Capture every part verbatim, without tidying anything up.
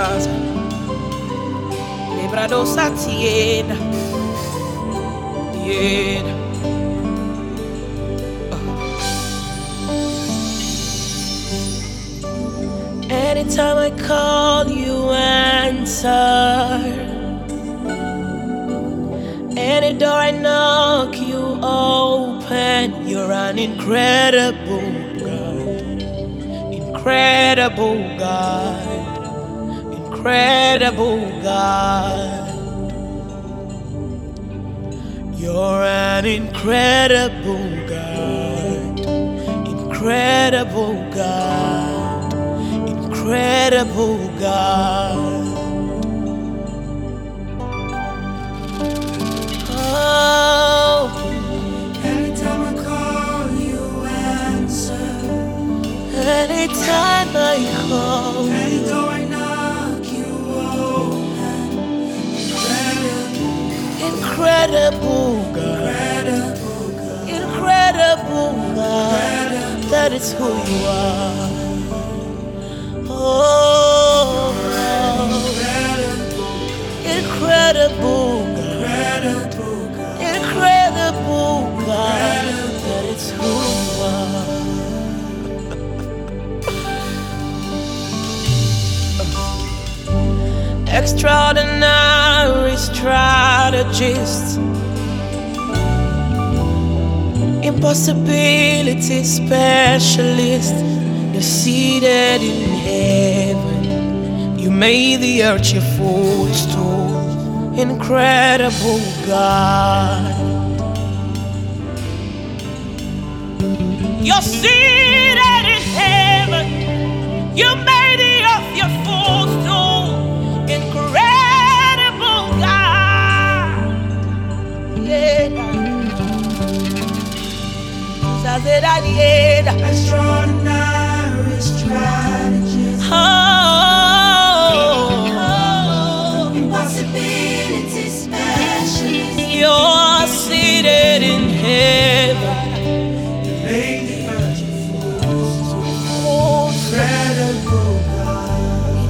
Ras, Librado Satiena, Yena. Anytime I call, you answer. Any door I knock, you open. You're an incredible God, incredible God, incredible God. You're an incredible God, incredible God, incredible God. Oh, Anytime I call, you answer. anytime I call, Any door I knock, you open. incredible God, Incredible God, incredible God, that is who you are. Oh, incredible God, incredible God, incredible God, that is who you are. Extraordinary strategist, impossibility specialist. You're seated in heaven. You made the earth your footstool. Incredible God. You're seated in heaven. You made the earth your footstool. Incredible God. Yeah. extraordinary strategist, Oh, impossibility specialist. you're seated in heaven. Made the earth your footstool. Oh, Incredible God,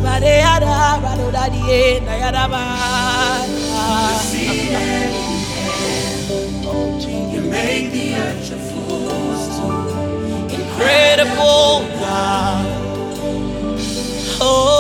seated in heaven. You made the earth your footstool. incredible God. Oh.